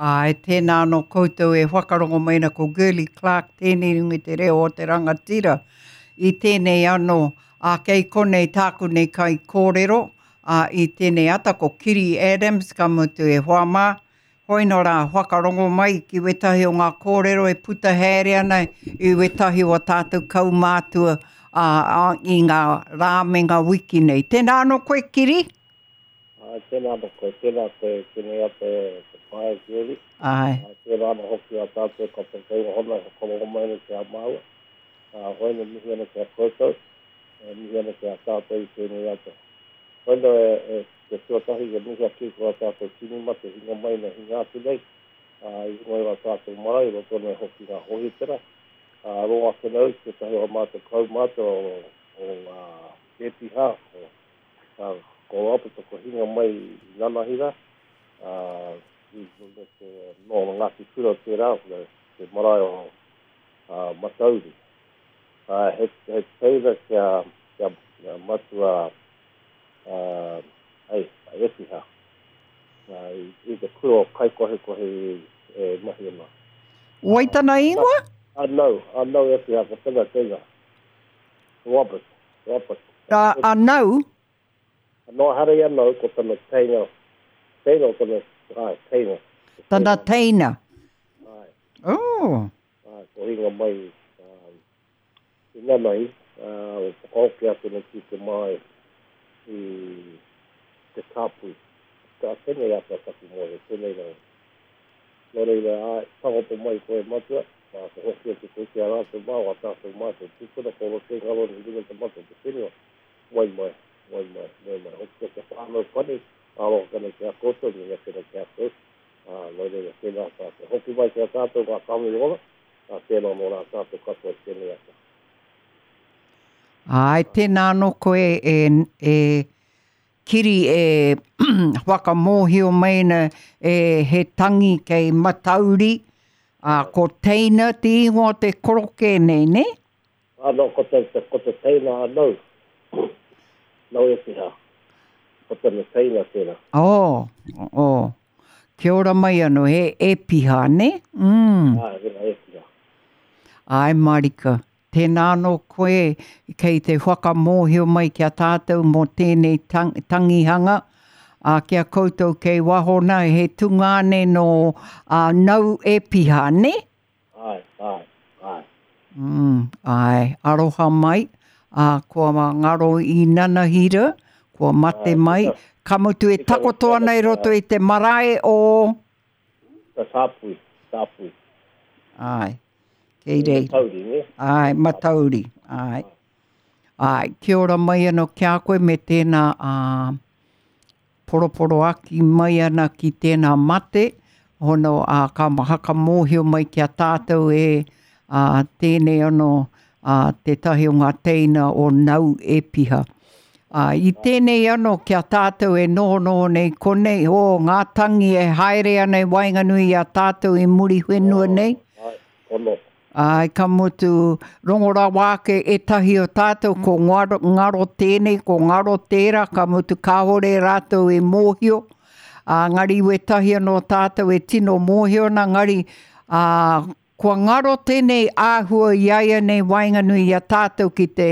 Ai, tēnā no koutou e whakarongo maina ko Girly Clark, tēnei rungi te reo o te rangatira. I tēnei anō, kei konei tāku nei kai kōrero, i tēnei ata ko Kiri Adams, ka mutu e Huamā. Hoi no rā whakarongo mai ki wetahi o ngā kōrero e puta hēre ana i wetahi o tātou kaumātua i ngā rā me ngā wiki nei. Tēnā anō koe, Kiri? Tēnā anō koe, tēnei ate Pai Girly. Ai. Tēnā anō hoki a tātou ka pēkei hona ka kolongo maina ki a maua. Hoi no mihi ana ki a koutou, mihi ana ki a tātou i tēnei ate. Hoi no te tuatahi ke mihi a kiko a tātou tini mate hinga maina hinga atu nei. I ngoi a tātou marae, ro tōne hoki ngā hohitera. Roa whenau, te tahi o mātou kaumātou o Tepiha, ko apito ko hinga mai i Nanahira. No ngāti kura te rā, te marae o Matauri. He teira kia matua Epiha. I te kura o kaikohe e mahi ana. Waitana ingoa? Anau Epiha, ko tenga. Robert. Anau? No hare anau, ko tana teina. Teina, teina. Tana teina? Ai. Oh. Ko hinga mai, i nanai, o pakaoki atu na ki te mai i te tāpui. Ka tēnei ata taku moe, tēnei rau. Nō reira, tangopo mai koe matua, ko hoki atu koe ki a rātou mau, a tātou mātou. Tūkuna ko roke ngaro ni ringa te matua, te whenua. Mai. Hoki atu whānau pane, alo kana ki a koto, ni ngā kena ki a koto. Nō reira, tēnā tātou. Hoki mai ki a tātou ngā kāmiri ola, tēnā no rā tātou katoa tēnei ata. Ai, tēnā no koe Kiri e whakamōhio maina he tangi kei Matauri, ko teina te ingoa te koroke nei, ne? No, ko te teina anau. Nau e te ha. Ko te teina tēnā. Oh. Kia ora mai anō, he Epiha, ne? E piha. Ai, Marika. Tēnā no koe kei te whakamōhio mai kia tātou mō tēnei tangihanga. Kia koutou kei wahona he tungane no nau Epiha, ne? Ai. Ai, aroha mai. Kua ngaro i Nanahira, kua mate mai. Kamutu e takotoa nei roto i te marae o... Te tāpui. Ai. Kei rei. Matauri, ne? Ai, Matauri. Ai, kia ora mai anō kia koe me tēnā poroporo aki mai ana ki tēnā mate. Hono ka haka mōhio mai kia tātou tēnei anō te tahi o ngā teina o nau Epiha. I tēnei anō kia tātou e noho nei konei, ngā tangi e haere ana i Wainganui a tātou i muri whenua nei. Kono. Ai, ka mutu rongora wāke e tahi o tātou ko ngaro tēnei, ko ngaro tērā, ka mutu kāhore rātou e mōhio. Ngari we tahi anō tātou e tino mōhio na ngari kua ngaro tēnei āhua iaia nei Wainganui a tātou ki te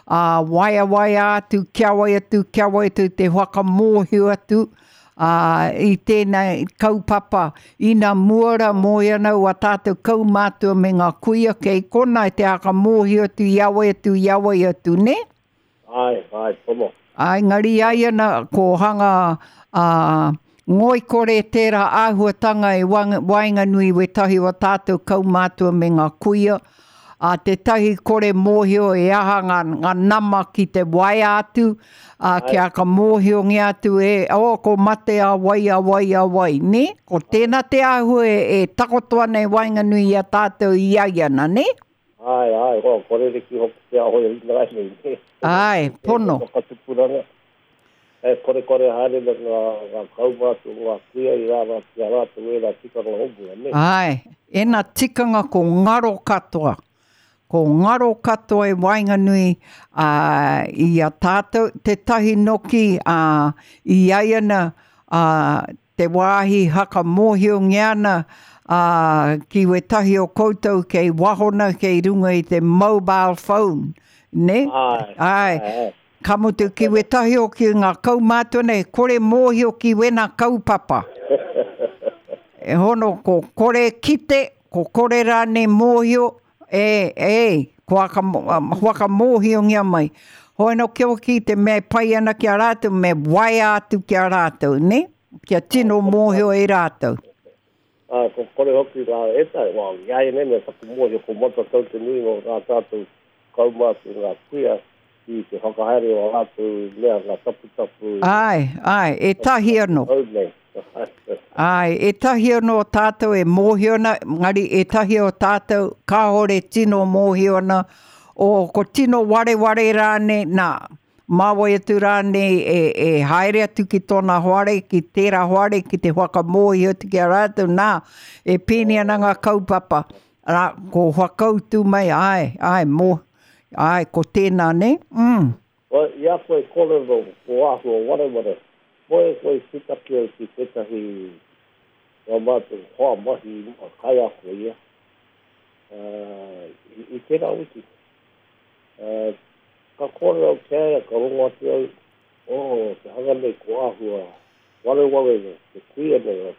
waia atu, kia wai atu, te whaka mōhio atu. I tēnei kaupapa, ina muara mōiana ua tātou kaumātua me ngā kuia kei kona, te aka mōhi atu, iawai atu, ne? Ai, tono. Ai, ngari aiana ko hanga ngoi kore tērā āhuatanga e Wainganui we tahi wa tātou kaumātua me ngā kuia. Te tahi kore mōhio e aha ngā nama ki te wai atu, kia ka mōhio ngi atu ko mate a wai, ne? Ko tēnā te ahu e takotoa nei Wainganui a tātou i aiana, ne? Ai, kore reki hoki te aho e ringa nei. Ai, pono. Kore haere ngā kaumātu, ngā kuia i rāwa, kia rātu e rā tikanga hongu, ne? Ai, ena tikanga ko ngaro katoa. Ko ngaro katoa e Wainganui i a tātou, te tahi noki i aiana te wāhi haka mōhio ngiana ki we tahi o koutou kei wahona kei runga i te mobile phone, ne? Ai. Kamutu ki we tahi o ki ngā kaumātua nei, kore mōhio ki wena kaupapa. E hono ko kore kite, ko kore rāne mōhio, ko waka mōhio ngia mai. Hoi no kia ki te mea pai ana ki a rātou, me wai atu ki a rātou, ne? Kia tino mōhio e rātou. Ko kore hoki rā etai, iai nene taku mōhio ko mata tau te nui o rā tātou kaumātu ngā kuia i te whakahere o rātou mea ngā tapu. Ai, e tahi anō. Ai, e tahi anō tātou e mōhio na, ngari e tahi o tātou kāhore tino mōhio na, o ko tino ware rāne, nā, māwai atu rāne e haere atu ki tōna hoare, ki tērā hoare, ki te whakamōhio atu ki a rātou, nā, e pēni ana ngā kaupapa, rā, ko whakautu mai, ai, ko tēnā, ne? Ia koe kōrero, ko āhua, ware, koe sitaki au ki tētahi, o mātou hoa mahi, kai ako ia, i tērā wiki. Ka kōrero kēia, ka rongo atu au, te hanga nei ko āhua, ware, te kuia nei,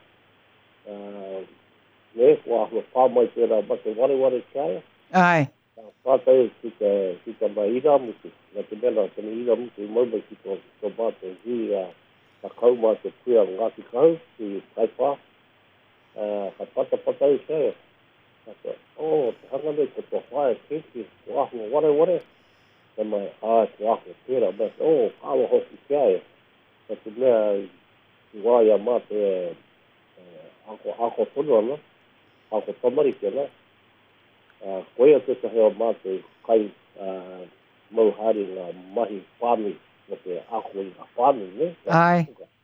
ne, ko āhua pāmai tērā, mate ware kēia. Ai. Pātai ki te mai iramutu, na te mena, tēne iramutu, i maumai ki tō mātou hui ka kauma te kuia ngāti kau, ki kaipā, ka pata i kēia. Te hanga nei ko tō whae kēki, ko āhua ware, te mai, ko āhua tērā, kāwa hoki kēia. Te mea, i wāia mā te ako tonu ana, ako tamari kēna, koea te tahe o mātou kai mauhari ngā mahi whāmi, no te ako i ngā whāmi, ne? Ai.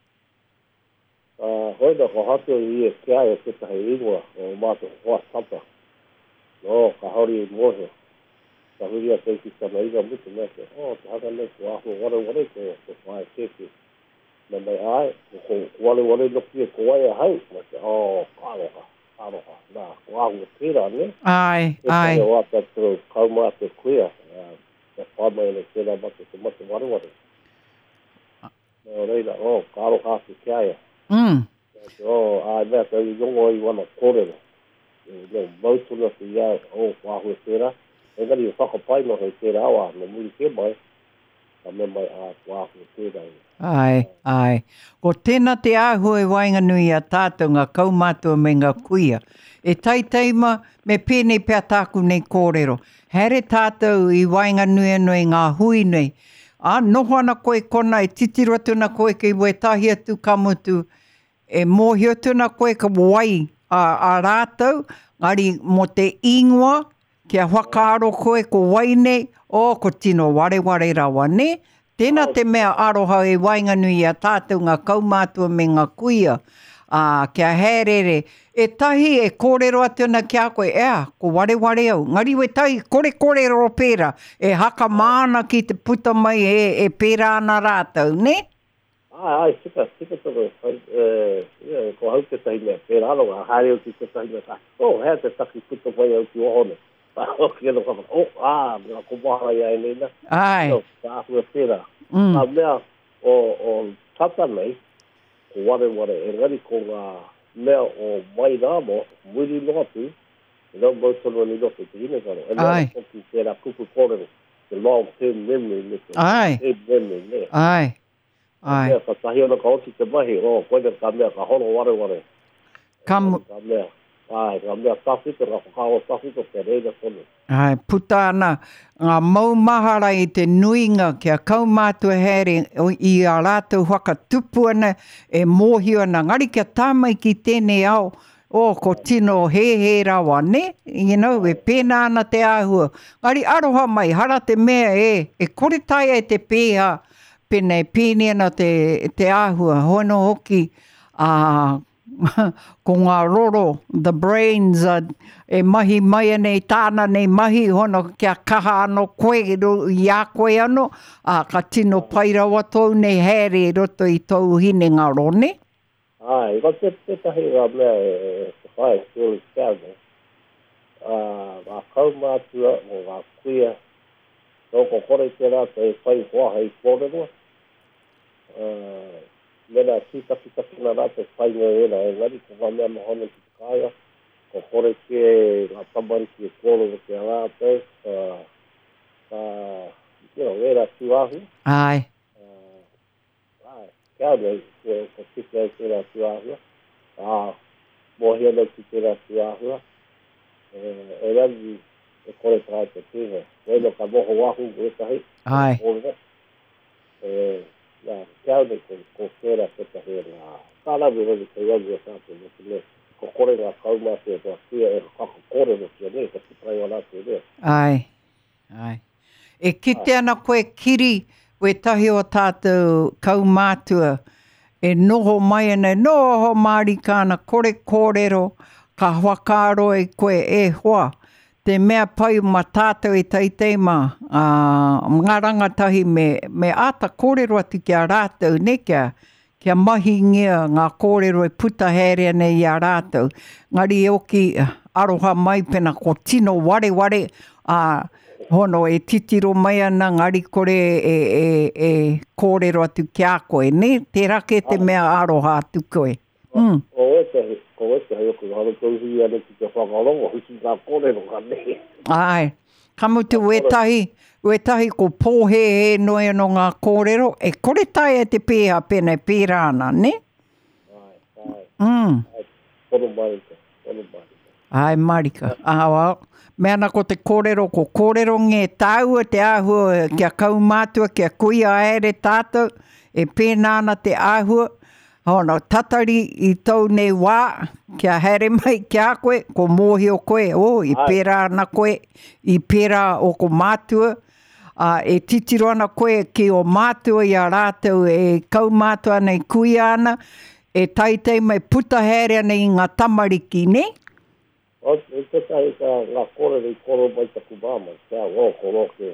Hoina, ko hatu i e kia te tahe ingoa o mātou hoa tapa. Ka hauri i mōhio. Ka huri a teiki tana ina mutu mea te, te hanga nei ko aho ware ko whae keki. Na mai ai, ko wale noki e ko waia hau, na te, kāroha. Nā, ko aho tērā, ne? Ai. E tahe o ata tō kaumā te kuia, te whamai ne tērā mate te mate ware. Nō reira, kāroha te kiaia. Mea tau i rongo i wana kōrero. Mautuna te iau, wāhua tērā. Engari i whakapai no hei tērā awa, no muri ke mai. Ka me mai wāhua tērā. Ai. Ko tēnā te āhua e Wainganui a tātou ngā kaumātua me ngā kuia. E taiteima me pēnei pēr tāku nei kōrero. Here tātou i Wainganui anō i ngā hui nei. Noho ana koe kona, e titiro tuna koe kei we tahi atu kamutu. E mōhio tuna koe ka wai a rātou, ngari mo te ingoa, kia whakaaro koe ko wai nei, ko tino ware rawa, ne? Tēnā te mea aroha e Wainganui a tātou ngā kaumātua me ngā kuia, kia hērere. E tahi e kōrero atuna kia koe, ko ware au. Ngari we tahi kōrero pēra, e haka māna ki te puta mai e pēra ana rātou, ne? Ai, sika tōru. Ko hau te tahi mea pēra alo, haere o ki te tahi mea. Hea te taki puta mai au ki ohone. Ki eno kama, mea ko maha ia e neina. Ai. Ka ahua pēra. Mea o tata nei, ko ware, engari ko ngā mea o mai rāmo, muri notu, e nau mautonu ni notu te hine karo. E mea koki tērā kupu kōrero, te long term memory. Ai. Ai. Mea ka tahi ona ka oti te mahi, koina ka mea ka horo ware. Ka mea tawhito, ka whakawa tawhito, te reina tonu. Ai, puta ana, ngā maumahara i te nuinga kia kaumātua here i a rātou whaka tupu ana e mōhio ana. Ngari kia tāmai ki tēnei au, ko tino he rawa, ne? E pēnā ana te āhua. Ngari aroha mai, hara te mea e kore taia e te pēha, pēnei pēni ana te āhua, hono hoki, ko ngā roro, the brains, e mahi mai nei tāna nei mahi, hono kia kaha ano koe, i a koe ano, ka tino pai rawa tōu nei here roto i tōu hine ngaro, ne? Ai, ko te tahi ngā mea te whae kōri kāne. Ngā kaumātua o ngā kuia. Tōko kore te rā te whai hoa hei kōrero. Mena tūtaki nā rā te whai ngā ena e ngari ko ngā mea mahone ki te kāia. Ko kore ke ngā tamari ki e kōrero te rā te. Era tuahu. Ai. Kāne, ko tika e tērā tuahua. Mohia nei ki tērā tuahua. E rangi e kore tāi te tēhe. Weno ka moho wahu e tahi. Ai. Kāne ko tērā te tahi rā. Tānawi rangi te rangi e tāte. Ko kore ngā kaumātua e kia e kako kore no kia ne. Ka tiprai wana te ne. Ai. Ai. E kite ana koe kiri we tahi o tātou kaumātua e noho mai ana, noho Māori kāna kore kōrero ka whakaro e koe e hoa. Te mea pai ma tātou e teitei ma ngā rangatahi me ata kōrero atu ki a rātou ne kia mahi ngia ngā kōrero e puta herea nei i a rātou. Ngari e oki aroha mai pena ko tino ware hono e titiro mai ana ngari kore e kōrero atu ki a koe, ne? Te rake te mea aroha atu koe. Ko e te oku hana tauhi ana ki te whakarongo, hiki ngā kōrero ka ne. Ai, kamutu wetahi ko pōhe e noe no ngā kōrero, e kore tai e te pēha pēne pērāna, ne? Pono marika. Ai, marika. Well, mea na ko te kōrero, ko kōrero nge tāua te āhua kia kaumātua, kia kuia aere tātou, e pēnāna te āhua, hono tatari i tau nei wā, kia here mai kia koe, ko mōhi o koe, i pērā na koe, i pērā o ko mātua, e titiro ana koe ki o mātua i a rātou e kaumātua nei kuia ana, e taitei mai puta here nei ngā tamariki, ne? E te tahi ka ngā kōrero i koro mai taku māma, kia o koro ke.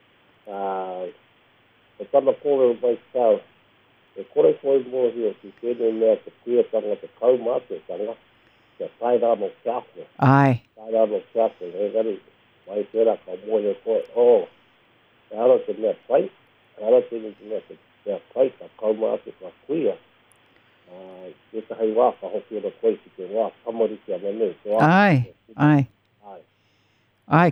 E tana kōrero mai tāu, e kore koe mōhi o ki tēnei mea te kuiatanga te kaumātuatanga, kia tai rā no kia koe. Ai. Tai rā no kia koe, e gari, mai tērā ka mōhi o koe, e ara te mea pai, e ara te mea pai ka kaumātu ka kuia. E tahi wā ka hoki ana koe ki te wā tamariki ana nei. Ai,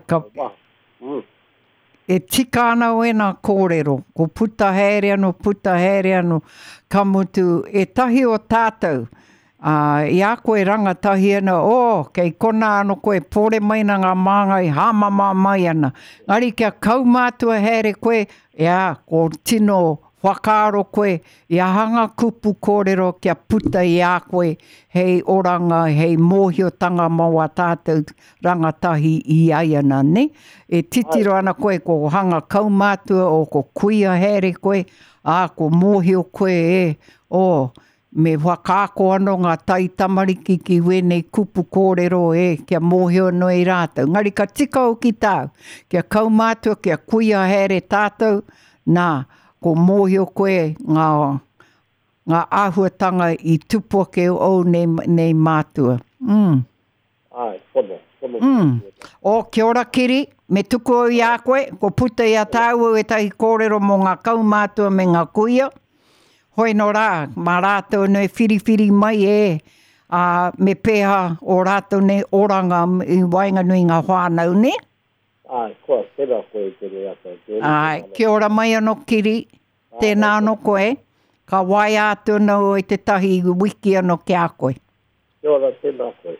e tika ana o ena kōrero, ko puta here anu, ka mutu e tahi o tātou, i a koe rangatahi ana, kei kona ano koe pore mai na ngā māngai, hāmama mai ana. Ngari kia kaumātua here koe, ko tino whakaaro koe, i a hanga kupu kōrero kia puta i a koe, hei oranga, hei mōhiotanga maua tātou rangatahi i aiana, ne? E titiro ana koe ko hanga kaumātua o ko kuia here koe, ko mōhio koe me whakaako ano ngā tai tamariki ki wenei kupu kōrero kia mōhio no i rātou. Ngari ka tika o ki tāu, kia kaumātua, kia kuia here tātou, ko mōhio koe ngā āhuatanga i tupua ke o nei mātua. Ai, pono. Kia ora kiri, me tuku o i a koe, ko puta i a tāua e tahi kōrero mō ngā kaumātua me ngā kuia. Hoi no rā, mā rātou nei whiriwhiri mai me pēha o rātou nei oranga i Wainganui ngā whānau, ne? Ai, koa, tēnā koe tēnei ata. Ai, kia ora mai anō kiri, tēnā anō koe, ka wai atu nau i te tahi wiki anō kia koe. Kia ora, tēnā koe.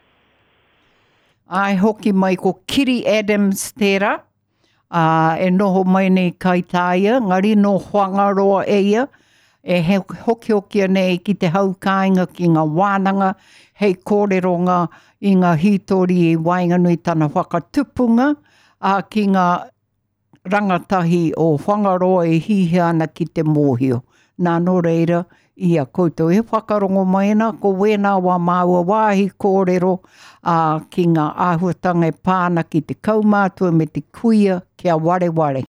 Ai, hoki mai ko Kiri Adams tērā, e noho mai nei kaitāia, ngari no whangaroa eia, e hoki nei ki te haukāinga ki ngā wānanga, hei kōreronga i ngā hitori i Wainganui tana whakatupunga, ki ngā rangatahi o whangaroa e hihi ana ki te mōhio. Nā no reira, i a koutou e whakarongo mai na, ko wēnā wā māua wāhi kōrero ki ngā āhuatanga e pāna ki te kaumātua me te kuia kia ware.